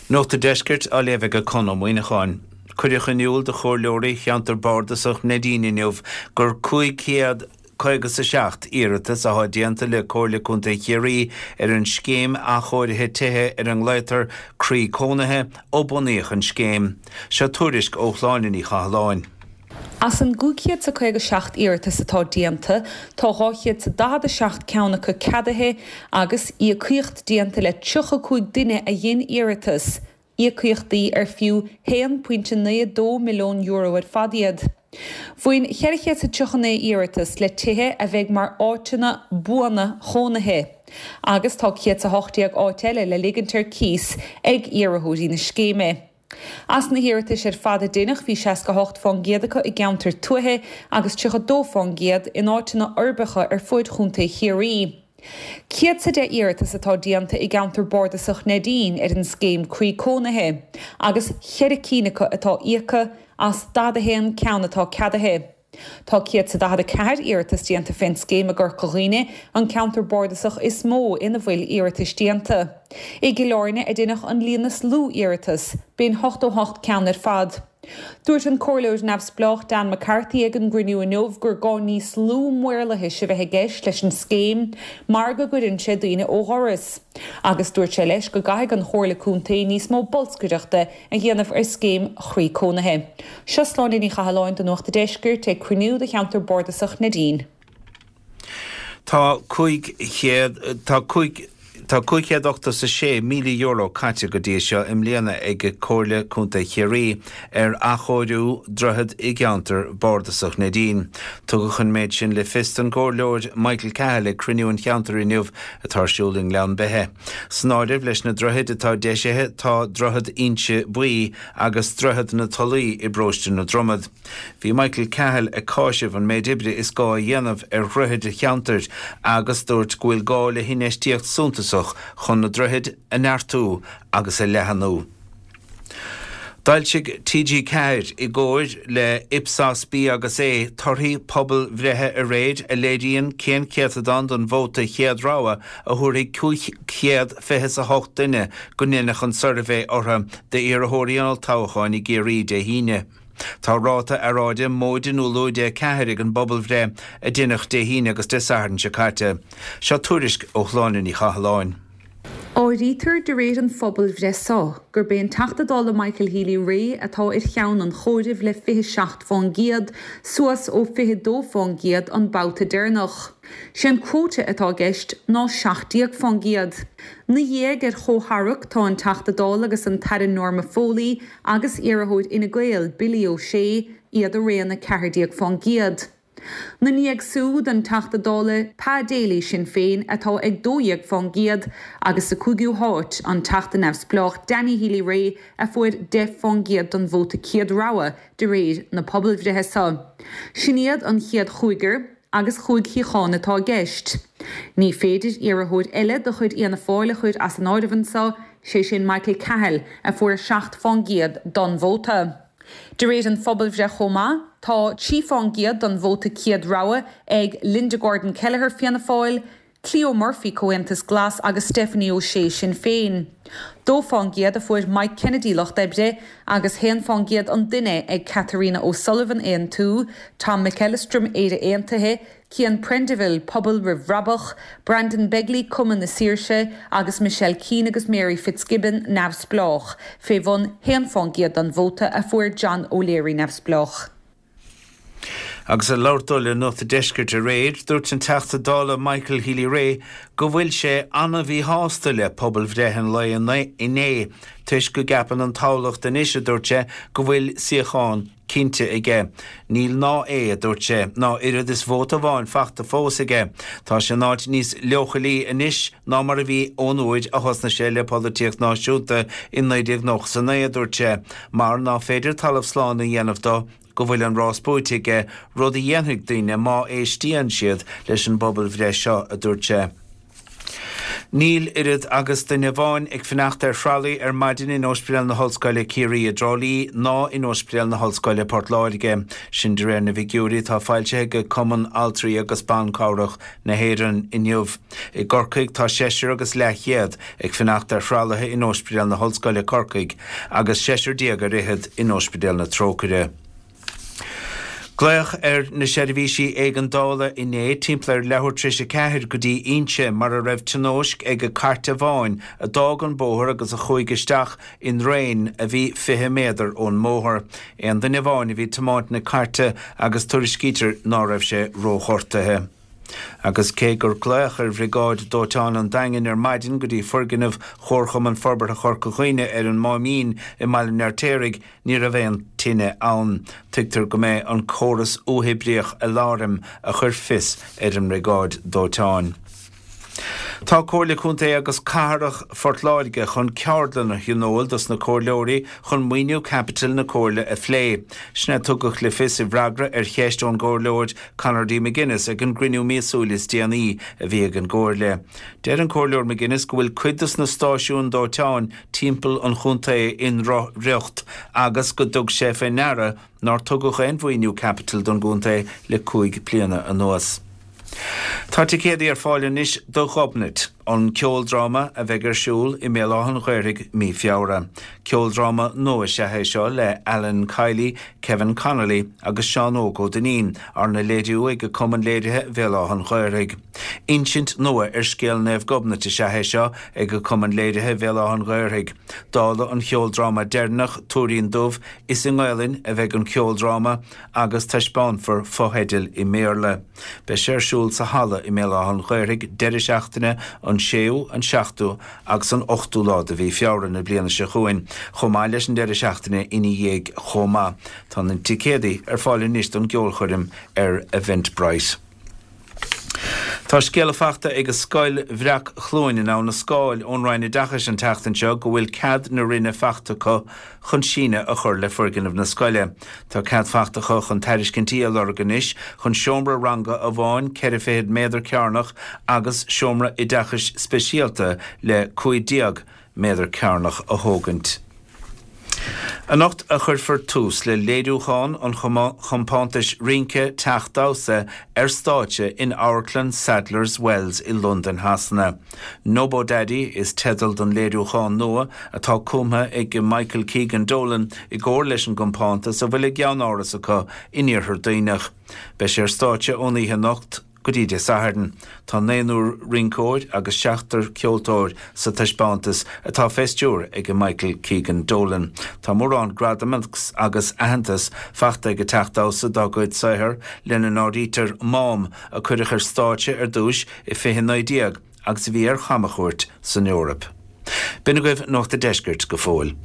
Nóta deiscirt a léveh go conamhaoine cháin. Cuireach an iúil de chóir leorí cheantar bardasach nadíineh gur chuigas a seacht iiritas a hádíanta le cóirla chunta chéirí an scéim a chóirithe tithe an gléitar crí cónathe ó bunaíoch an scéim. Se tuairisc ó chláinin í chaláin. As an gúciad sa chuig seacht iiritas atá díanta, tá ráchiad sa 17 ceannacha cadathe agus íocuocht díanta le 35 duine a dhéon iiritas. Íocuochtaí ar fiú 1.92 milliún euro ar fadiad. Bhuain cheirichéad sa 39 iiritas le tithe a bheith mar áitina buana chónathe. Agus tá ciad sa 8 áiteile le ligantar cís ag iarithóidí na scéime. As na hiiritas ar fada dénach bhí 68 fan géadacha i gceantar tuathe agus 32 fan géad in áitina orbacha ar fuid chunta chéirí. Ciad sa de iiritas atá díanta i gceantar bordasach nadín ar an scéim crí cónathe, agus cheiricínacha atá íocha as dadahéan ceannatá cadathe. Tá ciad sa 14 iiritas díanta fin scéim a gur coghine an counter bordasach is mó ina bhfuil iiritas díanta. I gileorne a duineach an líonas lú iiritas, bíon 8 ceann ar fad. Dúirt an cóirleoir neamhsplách Dan McCarthy ag an grinniú a nómh gur gá níos lú muirlathe si bheith gceist leis an scéim mar go gcuireann sé daoine ó thoras. Agus dúirt sé leis go gaithfidh an chóirla cúntaí níos mó bolscaireachta a dhéanamh ar scéim chrí cónathe. Seo sláindaí ní chaláin don nuachta deisceir te cruinniú de cheantar bordasach nadín. Tá 5.86 milliún euro caite go dtí seo im léana ag cóirla chunta chéirí ar achóidú droichead i gceantar bordasach nadín. Tugadh chun méid sin le fistan cóirleoir Michael Cahill le cruinniú an cheantar inniuh a tarsúling lean bethe. Snáidirh leis na droichead atá deisithe tá droichead inse buí agus droichead na tolaí i bróiste na dromad. Bhí Michael Cahill a cáisibh an méid ibre is gá dhéanamh ar droichead a cheantar agus dúirt gúil gá le hinéistíocht súntasach chun na droichead a neartú agus a lehanú. Dailsigh TG Cair i ggóir le Ipsos bí agus é torthaí pobl bhreithe a réid a léiríonn cén ceadadán don bhóta cheadráha a thuirigh 5.28 duine go ninech an survey ortha de iarthóiríonal tábháin i géirí de híine. Tá ráta a ráide móidin ó lóide caitheigh an bobbal bhré a duineach de híine agus de saharn se caite. Seo tuairisc ó chláinin í chaláin. Áirítar de réad an phobal bhreá, gur béon $80 Michael Healy Ray atá ar cheann an chóirimh le 27 fan giad, suas ó 22 fan giad an bouta déirnach. Sin quóte atá gceist ná 60 fan giad. Na dhéag ar chótharaach tá an $80 agus an taire Norma Foley agus iarithóid ina Gael Billy O'Shea iad a réanna 40 fan giad. Na níag súd an $80 pa déala sin féin atá ag 2 fan giad agus a cúgiú háit an tata neamhsplách Danny Healy Ray a fuair 10 fan giad don bhóta ciad ráha de réad na pobl bhreithe sa. Sin an chiad chuiger agus chuig chiáin atá gceist. Ní féidir iarithóid eile do chuid íana fáile chuid as an áirimhan sa sé sin Michael Cahill a fuair 6 fan giad don bhóta. De réad an phobal bhre chomá, tá 3 fan giad don bhóta ciad ráha ag Linda Gordon Kelleher fianna fáil, Cleo Murphy Coentas Glass agus Stephanie O'Shea sin féin. 2 fan giad a fuair Mike Kennedy loch debre agus 1 fan giad an duine ag Catharina O'Sullivan éan tú, Tom McAllistrom éire éantathe, Cian Prendeville pobl Rivrabach, Brandon Begley Cumann na Saoirse agus Michelle Keane agus Mary Fitzgibbon neamhsplách, fé bhun 1 fan giad an bhóta a fuair John O'Leary neamhsplách. Agus a láirdul in nóta deisceir de réid, dúirt an $80 Michael Healy Ray go bhfuil sé anna bhí hásta le pobl bhreithin le iné, tuis go gapan an tálacht den isise dúirt sé go bhfuil siocháin cínte ige. Níl ná a dúirt sé, ná iad is bhóta bháin fachta fós ige. Tá sé náid níos leochalí inis ná mar a bhí ónúid a thosna sé le políocht náisiúnta in 1990 dúirt sé, mar ná féidir talamh sláán na dhéanamh dó go bhfuil an ráspóitige rud a dhéanamh daoine má éistíonn siad leis an bobbal bhreith seo a dúirt sé. Níl irid agus den bháin ag fnacht fralaí maidin in Ospidal na Hallscoile Ciarí a Drolí ná in Ospidal na Hallscoile Portláirige sin de réir na bhígiúrí tá fáilte go Cumann Altrií agus Bancárach na Héireann inniuh. I Gorcaig tá séisiir agus leithéad ag fnacht fralaithe in Ospidal na Hallscoile Corcaig agus séisiir díag a rithead in Ospidal na Trócaire. Gleach na seirbhísí ag an dála inné timpplair lethúir tríse ceithir go dtí inse mar a raibh tionóisc ag a carta bháin a dág an bóthar agus a chuigisteach in réin a bhí 20 méadar ón móthar. An den bháin a bhí tomáint na carta agus tuairiscítear ná raibh sé róchortathe. Agus cé gur gleach bhrigáid dóiteán an daingin maidin go dtí forginmh chórcham an forbert a chorcachuine an mámín I mailin téirigh ní a bhéon tine ann. Tuigtar go mé an córas óhibríoch a lárim a chur fis an bhrigáid dóiteán. Tá cóirla cúnta agus carach fortláirige chun ceardlan a hiúnóil dus na cóirleoirí chun muoinú capital na cóirla a phlé. Sna tugach le fis I bhreagra cheistón cóirleoid Conor D. McGuinness ag an grinniú míosúlis DNI a bhí ag an cóirle. Deir an cóirleoir McGuinness go bhfuil cuidas na stáisiún dóiteáin timpeall an chunta in riocht agus go dug sé fé nara nar tugach an bhfuoinú capital don gúnta le 5 bliana an nuas. Tá ticéadaí fáileann is do chobnit an ceoldrama a bheith siúil I méláhan chuirigh mí fiabhra. Ceoldrama nua sethe seo le Alan Kiley, Kevin Connolly agus Sean O'Godanín ar na léidiú ag go cumann léirithe bhéláhan chuirigh. Insint nua scéal nefh gobnata sethe seo ag go cumann léirithe bhéláhan chuirigh. Dála an ceoldrama dernach túirín dubh is in Ghailinn a bheith an ceoldrama agus taispáinfar fóhéidil I méarla. Be séirsúil sa hala I méláhan chuirigh deireadh seachtaine an séú an seachtú agus an 8ú láda bhí fiabhra na bliana se chuin. Chomá leis an deireadh seachtaine ina dhéag chomá. Tá na ticéadaí fáileann níos don geolchuirim Eventbrite. Tá scéal fachta ag a scoil bhreac chlóin in na scáil ónráinna dachas an teachtain seo go bhfuil cad na rinne fachta chun síne a chur le forginmh na scoile. Tá cad fachta chun tairiscintí a lorganis chun seomra ranga a bháin ceir féad méadar cearnach agus seomra I dachas speisialta le 5 méadar cearnach a thógant. A nocht a chur for tús le léadúcháin an chompántais rinke teachtása stáite in Auckland Sadler's Wells I London hasanna. Nobo Daddy is tedal don léadúcháin nua atá cumtha ag Michael Keegan Dolan I gcóir leis an chompántas a bhfuil ag gean áras acu iníorthar daoinech. Be sé stáite ónaithe nocht go dtí de sahardan. Tá 9 rincóid agus 7 ceoltóir sa taispántas atá festúr ag Michael Keegan Dolan. Tá mórrán gradaments agus ahantas fachta ag teachtása dágóid saithir lena náidítar mám a chuirichar stáite dúis I 29 agus bhí chamachúirt san Eorop. Bina goibh nach de deisgirt go fóil.